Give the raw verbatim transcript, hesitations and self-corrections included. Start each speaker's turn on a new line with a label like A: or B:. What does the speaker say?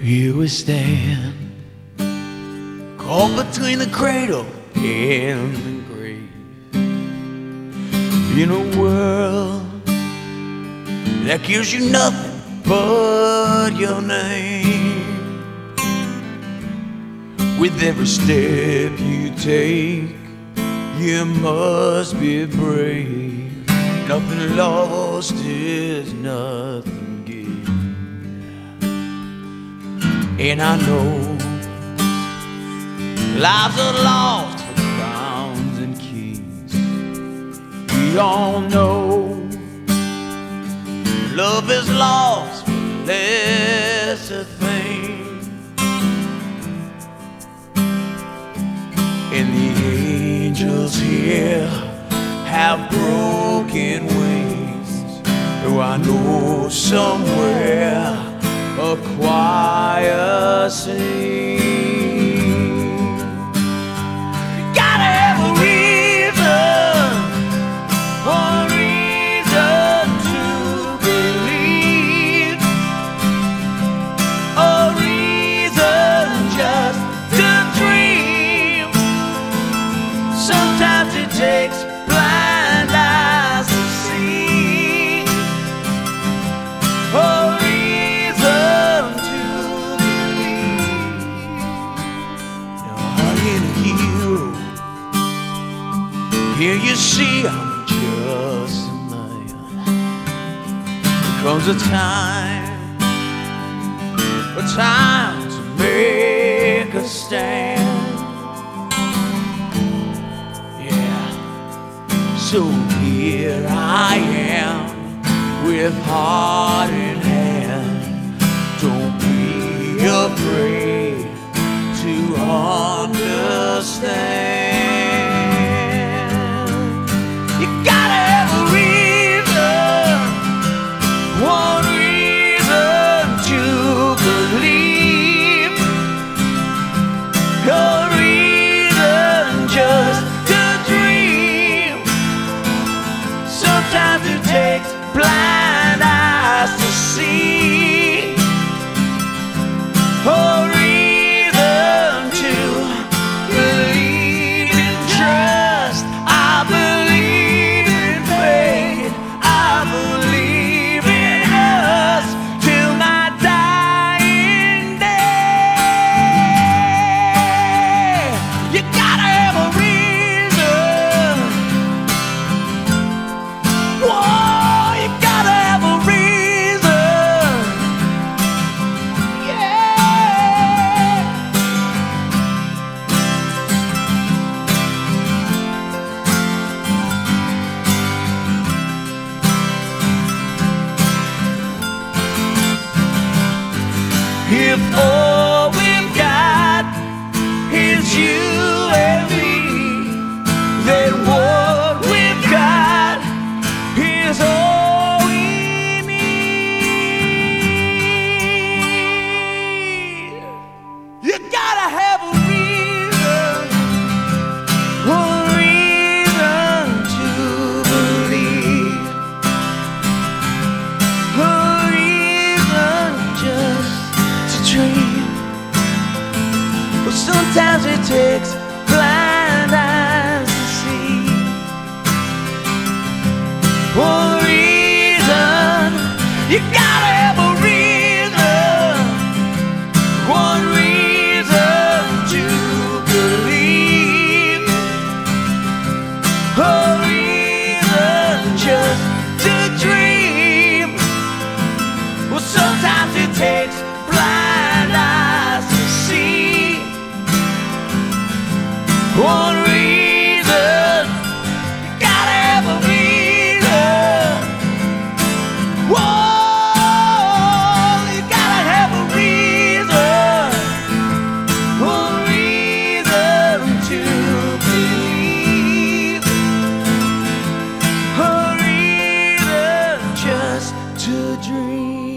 A: Here we stand, caught between the cradle and the grave, in a world that gives you nothing but your name. With every step you take, you must be brave. Nothing lost is nothing gained. And I know lives are lost for crowns and kings. We all know love is lost for lesser things. And the angels here have broken wings, though I know somewhere a choir sings. You gotta have a reason, a reason to believe, a reason just to dream. Sometimes it takes blind eyes to see, a reason to believe. Now I ain't a hero. Here you see I'm just a man. There comes a time, a time to make a stand. So here I am, with heart in hand. Don't be afraid to understand. You gotta have a reason, one reason to believe, a reason just to dream. Sometimes it takes blind eyes to see, a reason to believe in trust. I believe in faith, I believe in us till my dying day. You gotta have a reason. Whoa, you gotta have a reason. Yeah. If all we've got is you and me, then what we've got is all we need. You gotta have a reason, a reason to believe, a reason just to dream. But sometimes it takes blind eyes to see, one reason. You gotta have a reason, one reason to believe, a reason just to dream. Well, sometimes it takes blind eyes to see, one reason. You gotta have a reason. Whoa, you gotta have a reason, one reason to believe, a reason just to dream.